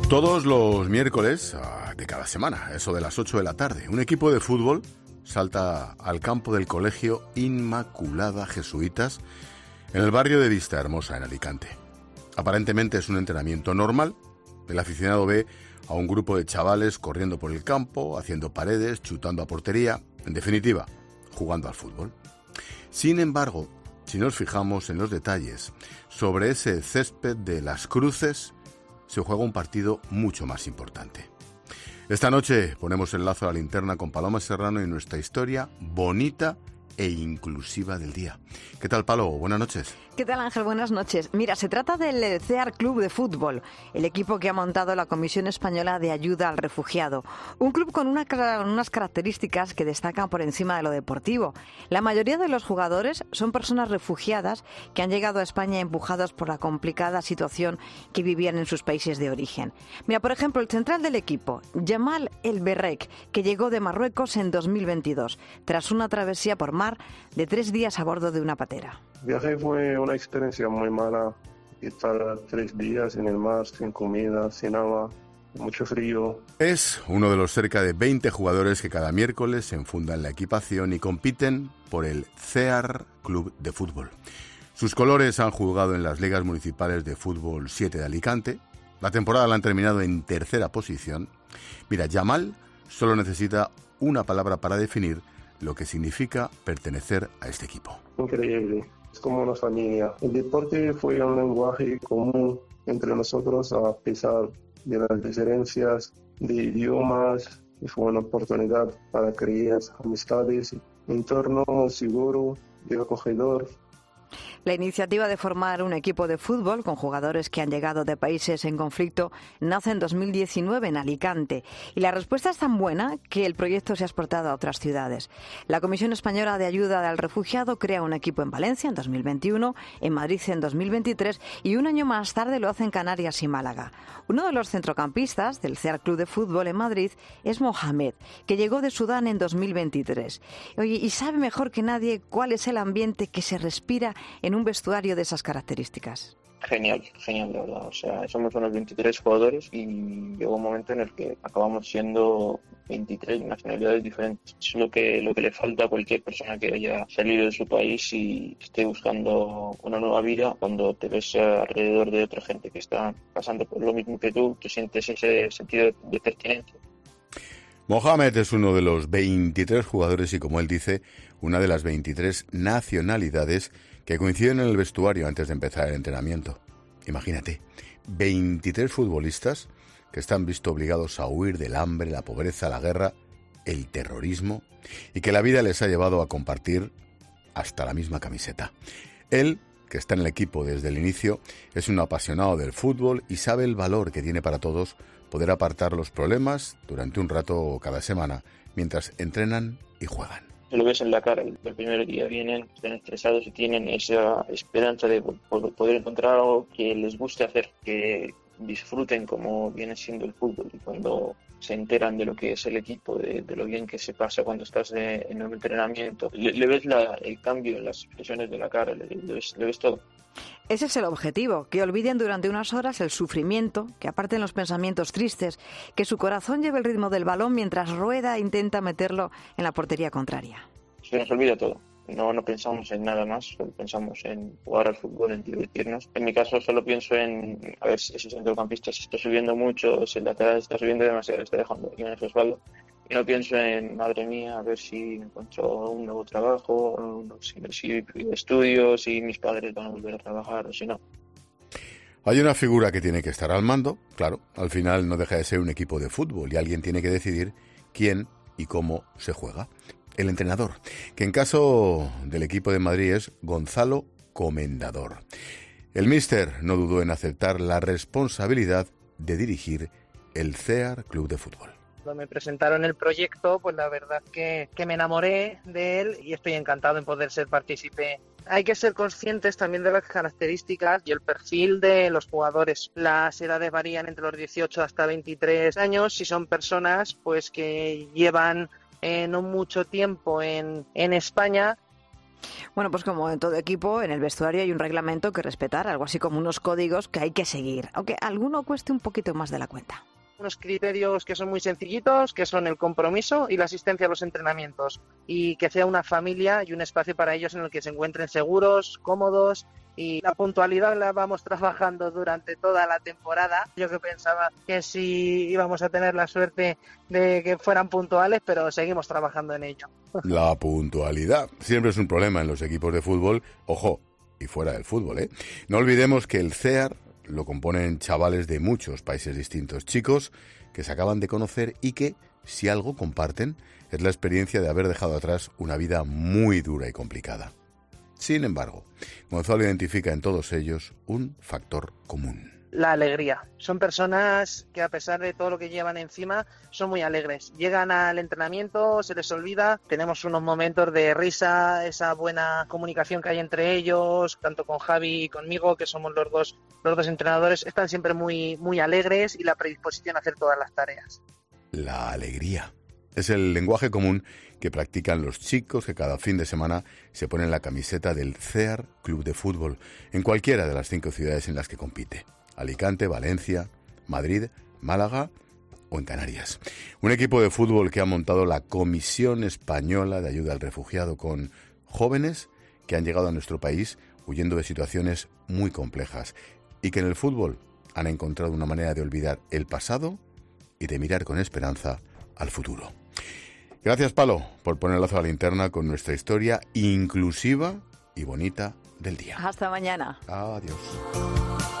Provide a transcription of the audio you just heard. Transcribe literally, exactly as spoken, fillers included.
Todos los miércoles de cada semana, eso de las ocho de la tarde, un equipo de fútbol salta al campo del Colegio Inmaculada Jesuitas en el barrio de Vista Hermosa, en Alicante. Aparentemente es un entrenamiento normal. El aficionado ve a un grupo de chavales corriendo por el campo, haciendo paredes, chutando a portería, en definitiva, jugando al fútbol. Sin embargo, si nos fijamos en los detalles, sobre ese césped de Las Cruces se juega un partido mucho más importante. Esta noche ponemos el lazo a la linterna con Paloma Serrano y nuestra historia bonita e inclusiva del día. ¿Qué tal, Palo? Buenas noches. ¿Qué tal, Ángel? Buenas noches. Mira, se trata del C E A R Club de Fútbol, el equipo que ha montado la Comisión Española de Ayuda al Refugiado. Un club con una, unas características que destacan por encima de lo deportivo. La mayoría de los jugadores son personas refugiadas que han llegado a España empujados por la complicada situación que vivían en sus países de origen. Mira, por ejemplo, el central del equipo, Yamal El Berrek, que llegó de Marruecos en dos mil veintidós, tras una travesía por mar de tres días a bordo de una patera. El viaje fue una experiencia muy mala, estar tres días en el mar sin comida, sin agua, mucho frío. Es uno de los cerca de veinte jugadores que cada miércoles se enfundan la equipación y compiten por el C E A R Club de Fútbol. Sus colores han jugado en las ligas municipales de fútbol siete de Alicante. La temporada la han terminado en tercera posición. Mira, Yamal solo necesita una palabra para definir lo que significa pertenecer a este equipo. Increíble, es como una familia. El deporte fue un lenguaje común entre nosotros a pesar de las diferencias de idiomas, y fue una oportunidad para crear amistades, un entorno seguro y acogedor. La iniciativa de formar un equipo de fútbol con jugadores que han llegado de países en conflicto nace en dos mil diecinueve en Alicante y la respuesta es tan buena que el proyecto se ha exportado a otras ciudades. La Comisión Española de Ayuda al Refugiado crea un equipo en Valencia en dos mil veintiuno, en Madrid en dos mil veintitrés y un año más tarde lo hace en Canarias y Málaga. Uno de los centrocampistas del C E A R Club de Fútbol en Madrid es Mohamed, que llegó de Sudán en dos mil veintitrés. Oye, y sabe mejor que nadie cuál es el ambiente que se respira en un vestuario de esas características. Genial, genial, de verdad. O sea, somos unos veintitrés jugadores y llegó un momento en el que acabamos siendo veintitrés nacionalidades diferentes. Es lo que, lo que le falta a cualquier persona que haya salido de su país y esté buscando una nueva vida. Cuando te ves alrededor de otra gente que está pasando por lo mismo que tú, tú sientes ese sentido de pertenencia. Mohamed es uno de los veintitrés jugadores y, como él dice, una de las veintitrés nacionalidades que coinciden en el vestuario antes de empezar el entrenamiento. Imagínate, veintitrés futbolistas que están visto obligados a huir del hambre, la pobreza, la guerra, el terrorismo, y que la vida les ha llevado a compartir hasta la misma camiseta. Él, que está en el equipo desde el inicio, es un apasionado del fútbol y sabe el valor que tiene para todos poder apartar los problemas durante un rato cada semana, mientras entrenan y juegan. Lo ves en la cara, el primer día vienen, están estresados y tienen esa esperanza de poder encontrar algo que les guste hacer, que disfruten como viene siendo el fútbol. Y cuando se enteran de lo que es el equipo, de, de lo bien que se pasa cuando estás de, en un entrenamiento, le, le ves la, el cambio en las expresiones de la cara, le, le, ves, le ves todo. Ese es el objetivo, que olviden durante unas horas el sufrimiento, que aparten los pensamientos tristes, que su corazón lleve el ritmo del balón mientras rueda e intenta meterlo en la portería contraria. Se nos olvida todo. No, no pensamos en nada más, solo pensamos en jugar al fútbol, en divertirnos. En mi caso solo pienso en, a ver, si ese centrocampista se está subiendo mucho, si el lateral está subiendo demasiado, está dejando aquí en el respaldo. Y no pienso en, madre mía, a ver si encuentro un nuevo trabajo, si, si estudio, si mis padres van a volver a trabajar o si no. Hay una figura que tiene que estar al mando, claro, al final no deja de ser un equipo de fútbol y alguien tiene que decidir quién y cómo se juega. El entrenador, que en caso del equipo de Madrid es Gonzalo Comendador. El míster no dudó en aceptar la responsabilidad de dirigir el C E A R Club de Fútbol. Cuando me presentaron el proyecto, pues la verdad que, que me enamoré de él y estoy encantado en poder ser partícipe. Hay que ser conscientes también de las características y el perfil de los jugadores. Las edades varían entre los dieciocho hasta veintitrés años. Si son personas pues que llevan eh, no mucho tiempo en, en España, Bueno, pues como en todo equipo, en el vestuario hay un reglamento que respetar, algo así como unos códigos que hay que seguir, aunque alguno cueste un poquito más de la cuenta. Unos criterios que son muy sencillitos, que son el compromiso y la asistencia a los entrenamientos, y que sea una familia y un espacio para ellos en el que se encuentren seguros, cómodos, y la puntualidad la vamos trabajando durante toda la temporada. Yo que pensaba que sí íbamos a tener la suerte de que fueran puntuales, pero seguimos trabajando en ello. La puntualidad siempre es un problema en los equipos de fútbol, ojo, y fuera del fútbol, ¿eh? No olvidemos que el C E A R lo componen chavales de muchos países distintos, chicos que se acaban de conocer y que, si algo comparten, es la experiencia de haber dejado atrás una vida muy dura y complicada. Sin embargo, Gonzalo identifica en todos ellos un factor común. La alegría. Son personas que, a pesar de todo lo que llevan encima, son muy alegres. Llegan al entrenamiento, se les olvida, tenemos unos momentos de risa, esa buena comunicación que hay entre ellos, tanto con Javi y conmigo, que somos los dos, los dos entrenadores, están siempre muy, muy alegres y la predisposición a hacer todas las tareas. La alegría. Es el lenguaje común que practican los chicos que cada fin de semana se ponen la camiseta del C E A R Club de Fútbol en cualquiera de las cinco ciudades en las que compite. Alicante, Valencia, Madrid, Málaga o en Canarias. Un equipo de fútbol que ha montado la Comisión Española de Ayuda al Refugiado con jóvenes que han llegado a nuestro país huyendo de situaciones muy complejas y que en el fútbol han encontrado una manera de olvidar el pasado y de mirar con esperanza al futuro. Gracias, Palo, por poner el lazo a la linterna con nuestra historia inclusiva y bonita del día. Hasta mañana. Adiós.